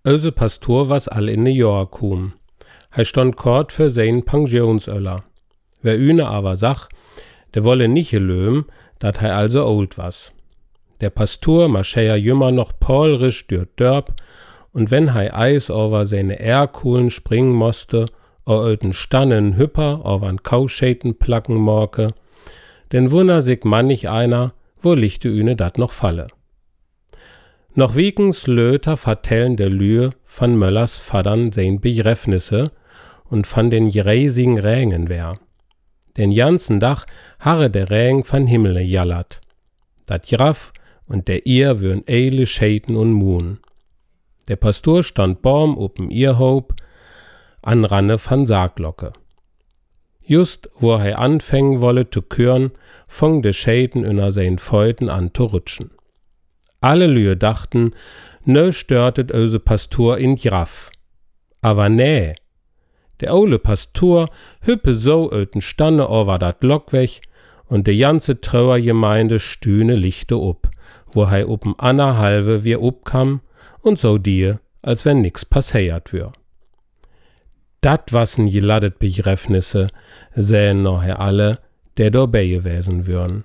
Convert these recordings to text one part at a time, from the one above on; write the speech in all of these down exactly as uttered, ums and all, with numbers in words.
Öse Pastor was all in New York kum. Hei stond kort für sein Pensionsöller. Wer üne aber sach, der wolle nicht löhm, dat hei also old was. Der Pastor marscheier jümmer noch polrisch dürt Dörp, und wenn hei Eis over seine Erkuhlen springen moste, o öten Stannen Hüpper over'n Kauschäten placken morke, denn wunner sich mannig einer, wo lichte üne dat noch falle. Noch wiekens Löter vertellen der Lühe van Möllers Vadern sein Begräfnisse und van den riesigen Rängen wär. Den janzen Dach harre der Räng van Himmele jallert. Dat Jraff und der Ihr würn eile Schäten und Muhn. Der Pastor stand Baum open ihr Hob, an Ranne van Sarglocke. Just wo er anfängen wolle zu küren, fong de Schäten inner sein Feuten an zu rutschen. Alle Lühe dachten, nö störtet öse Pastor in Jraff. Aber nee, der ole Pastor hüppe so öten Stanne over dat Lock weg und de ganze Trauergemeinde stühne lichte up, wo hei open Anna halve wir upkam und so die, als wenn nix passiert wür. Dat wassen geladdet Begräfnisse, sähen nocher alle, der dorbei gewesen würn.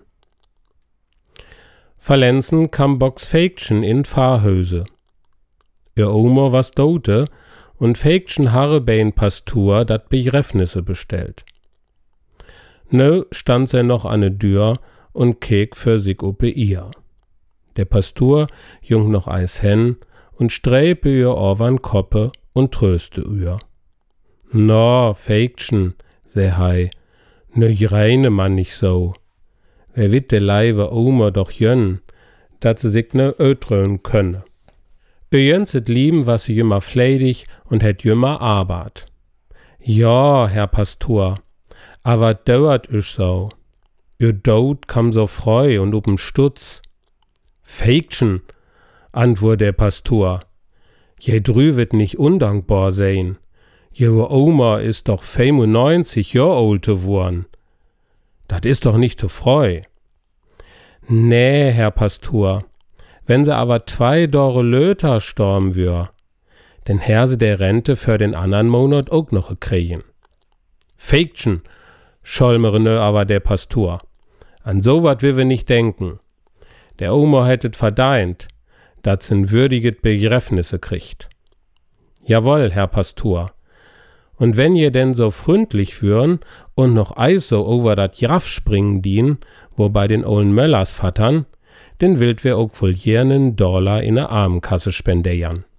Verlenzen kam Box Fägtchen in Pfarrhöse. Ihr Omer was dote und Fägtchen harre bein Pastor dat Begräfnisse bestellt. Nö stand se noch an de Dür und kek für sich uppe ihr. Der Pastor jung noch eis hen und sträpe ihr over'n Koppe und tröste ihr. No, Fägtchen, seh hei, nö reine man nicht so. Wer wit de Leibe Omer doch jönn, dat se sich ne ötrön könne. Ihr jönset lieben, was sie jümmer fleidig und hätt jümmer Arbeit. Ja, Herr Pastor, aber dauert isch so. Ihr Dod kam so freu und up'n Stutz. Fägtchen, antwort der Pastor, je drüwet nicht undankbar sein. Ihre Oma ist doch fünfundneunzig Jahr olte worn. Dat ist doch nicht zu freu. Nee, Herr Pastor, wenn se aber zwei Dore Löter storm wür, denn Herr se der Rente für den andern Monat auch noch kriegen. Fägtchen, scholmere nö aber der Pastor, an so wat will wir nicht denken. Der Oma hättet verdeint, dat sin würdiget Begräfnisse kriegt. Jawohl, Herr Pastor. Und wenn ihr denn so fründlich führen und noch Eis so over dat Jraff springen dien, wo bei den ollen Möllers vattern, denn willt wir auch wohl jernen Dollar in der Armenkasse spendeiern.